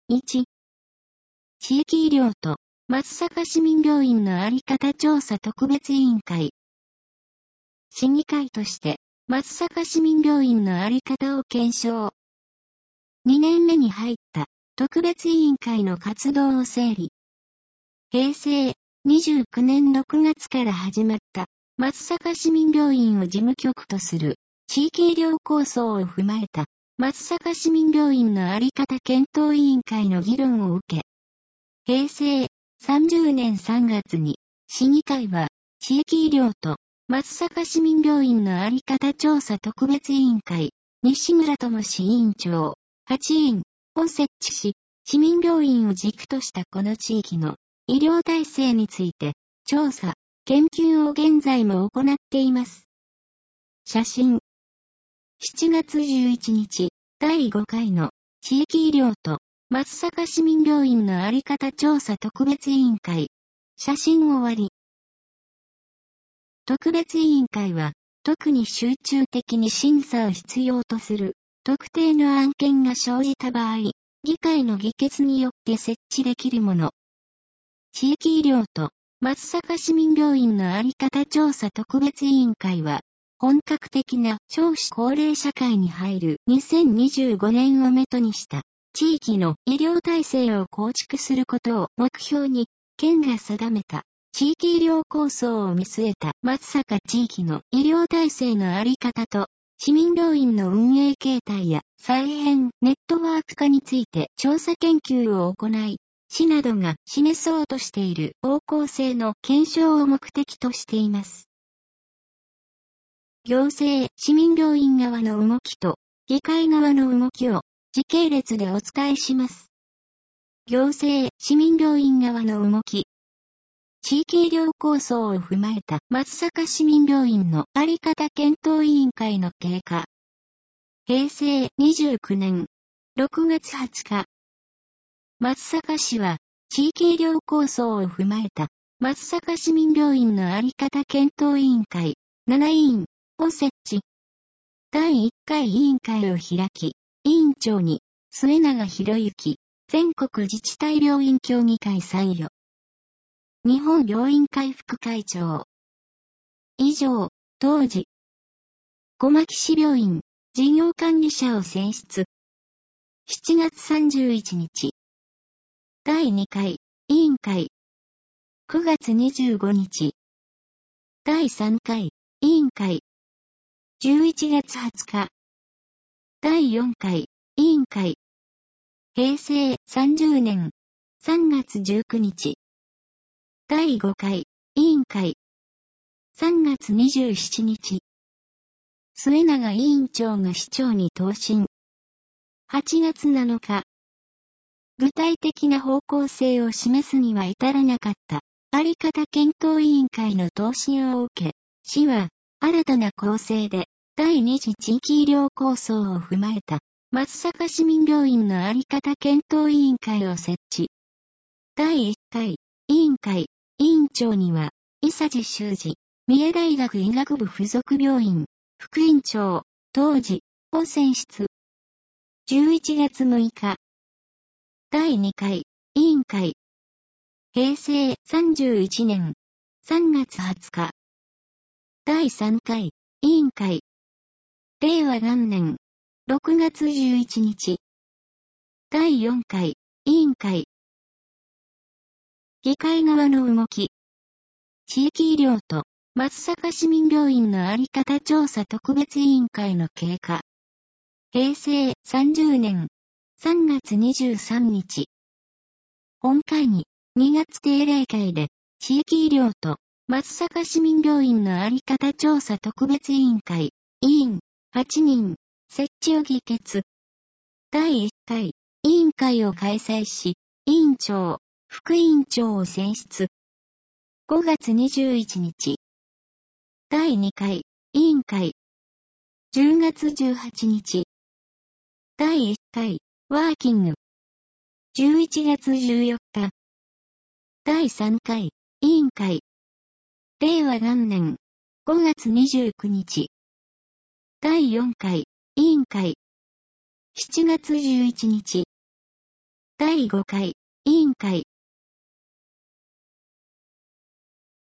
1、地域医療と松阪市民病院のあり方調査特別委員会。審議会として松阪市民病院のあり方を検証。2年目に入った特別委員会の活動を整理。平成29年6月から始まった松阪市民病院を事務局とする地域医療構想を踏まえた松阪市民病院のあり方検討委員会の議論を受け、平成30年3月に審議会は地域医療と松阪市民病院のあり方調査特別委員会西村智委員長8員を設置し、市民病院を軸としたこの地域の医療体制について調査、研究を現在も行っています。写真。7月11日、第5回の地域医療と松阪市民病院のあり方調査特別委員会。写真終わり。特別委員会は、特に集中的に審査を必要とする特定の案件が生じた場合、議会の議決によって設置できるもの。地域医療と松阪市民病院のあり方調査特別委員会は、本格的な少子高齢社会に入る2025年をめどにした地域の医療体制を構築することを目標に、県が定めた地域医療構想を見据えた松阪地域の医療体制のあり方と市民病院の運営形態や再編ネットワーク化について調査研究を行い、市などが示そうとしている方向性の検証を目的としています。行政、市民病院側の動きと、議会側の動きを、時系列でお伝えします。行政、市民病院側の動き。地域医療構想を踏まえた松阪市民病院のあり方検討委員会の経過。平成29年6月20日。松阪市は、地域医療構想を踏まえた松阪市民病院のあり方検討委員会7委員。を設置。第1回委員会を開き、委員長に、末永博之、全国自治体病院協議会参与。日本病院会副会長。以上、当時。小牧市病院、事業管理者を選出。7月31日。第2回、委員会。9月25日。第3回、委員会。11月20日。第4回、委員会。平成30年3月19日。第5回、委員会。3月27日。末永委員長が市長に答申。8月7日。具体的な方向性を示すには至らなかった、あり方検討委員会の答申を受け、市は、新たな構成で、第2次地域医療構想を踏まえた、松阪市民病院のあり方検討委員会を設置。第1回、委員会、委員長には、伊佐治修二、三重大学医学部附属病院、副院長、当時、を選出。11月6日。第2回、委員会。平成31年3月20日。第3回、委員会。令和元年6月11日。第4回、委員会。議会側の動き。地域医療と松阪市民病院のあり方調査特別委員会の経過。平成30年3月23日。本会議2月定例会で地域医療と松阪市民病院のあり方調査特別委員会委員8人設置を議決。第1回委員会を開催し、委員長、副委員長を選出。5月21日。第2回委員会。10月18日。第1回ワーキング。11月14日。第3回委員会。令和元年5月29日。第4回委員会。7月11日。 第5回委員会